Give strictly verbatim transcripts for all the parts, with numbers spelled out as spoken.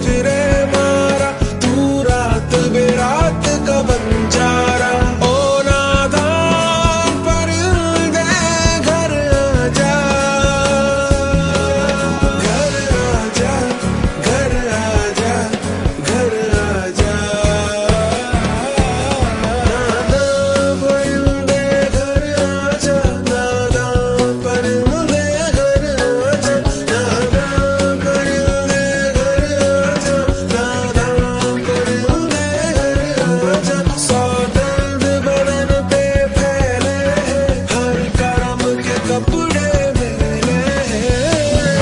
फिरे मारा, तू रात बेरात का बंजारा। ओ नादान परिंदे घर आजा, घर आजा, घर आजा, घर आजा। नादान परिंदे घर आजा, नादान परिंदे घर आजा, नादान परिंदे घर आजा, नादान परिंदे घर आजा। सौ दर्द बदन पे फैले हैं, हर काम के कपड़े मैले हैं।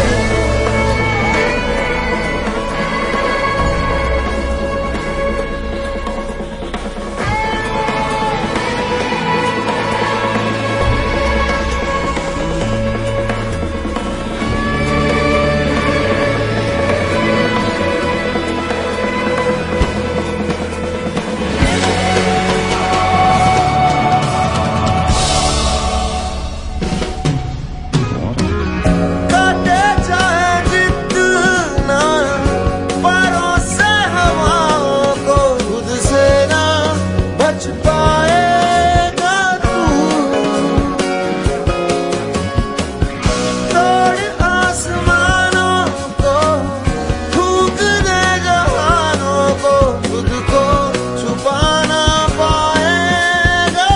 काटे चाहे जितना पारों से हवाओं को, खुद से ना बच पाएगा तू। तोड़ आसमानों को, फूंक दे जहानों को, खुद को छुपा ना पाएगा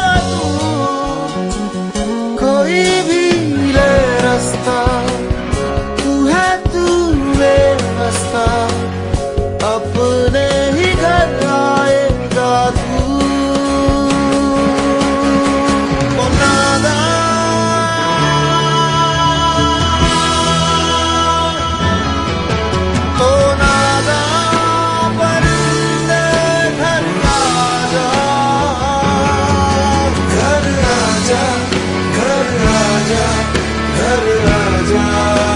तू। कोई भी ले रास्ता, तू है तू बेरास्ता, अपने ही घर आएगा तू। ओ नादान, ओ नादान परिंदे घर आजा, घर आजा, घर आजा, घर आजा।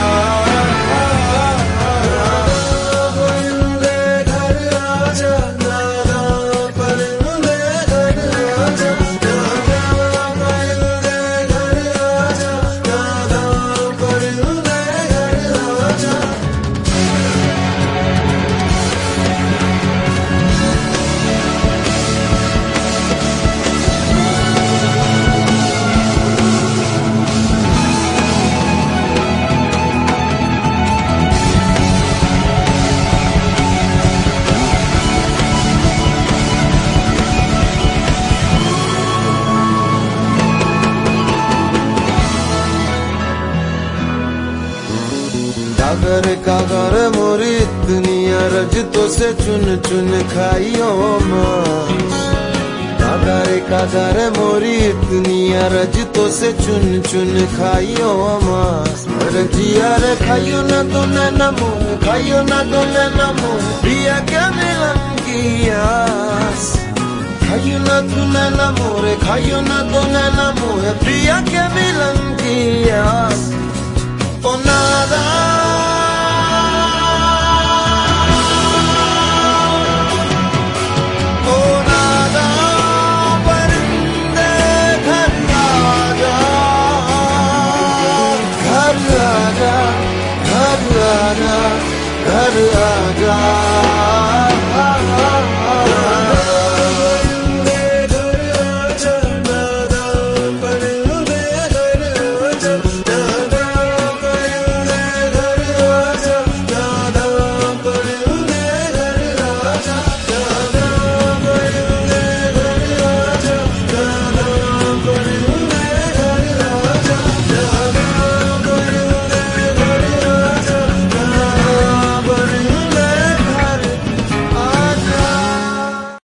परिंदे घर आजा, नादान परिंदे घर आजा, नादान परिंदे घर आजा, नादान परिंदे घर आजा। कागर कागर मोरी इतनी अरज तो से चुन चुन खाइयो माँ। कागर कागर मोरी इतनी अरज तो से चुन चुन खाइयो माँ। रजिया रे खाइयो ना तो नैना मुँह, खाइयो ना तो नैना मुँह, पिया क्या मिलन की आस। खाइयो ना तू नैना मोरे, खाइयो ना तो नैना मुँह, पिया क्या मिलन की आस। ओ नादान, ओ नादान परिंदे घर आजा, घर आजा, घर आजा, घर आजा।